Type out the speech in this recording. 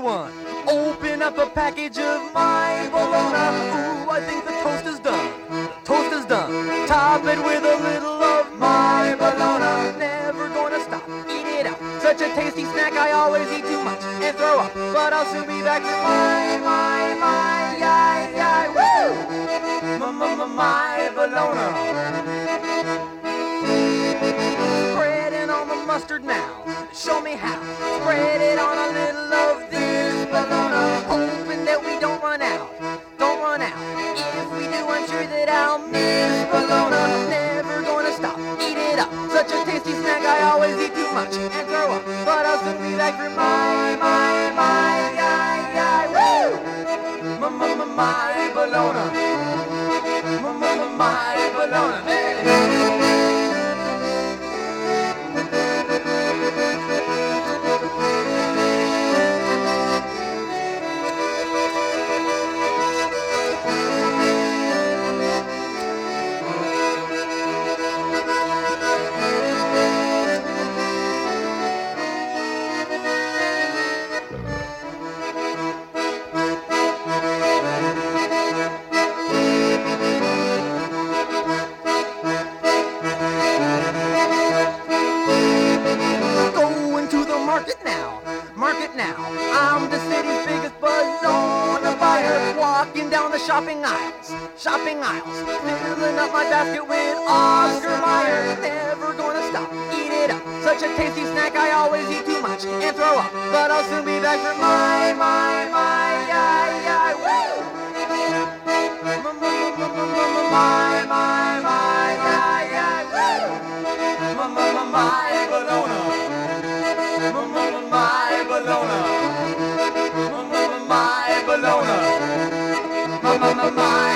one. Open up a package of my bologna. Ooh, I think the toast is done. The toast is done. Top it with a little of my bologna. Never gonna stop, eat it up. Such a tasty snack, I always eat too much and throw up. But I'll soon be back for woo! My bologna. Spread it on the mustard now. Show me how. Spread it on a little of this bologna. Hoping that we don't run out. Don't run out. If we do, I'm sure that I'll miss bologna. Never gonna stop. Eat it up. Such a tasty snack, I always eat too much and throw up. But I'll soon be back for woo! My bologna. My bologna. Market now. I'm the city's biggest bologna buyer. Walking down the shopping aisles, filling up my basket with Oscar Mayer. Never gonna stop, eat it up. Such a tasty snack, I always eat too much and throw up. But I'll soon be back for woo! My bologna. My bologna. My bologna. My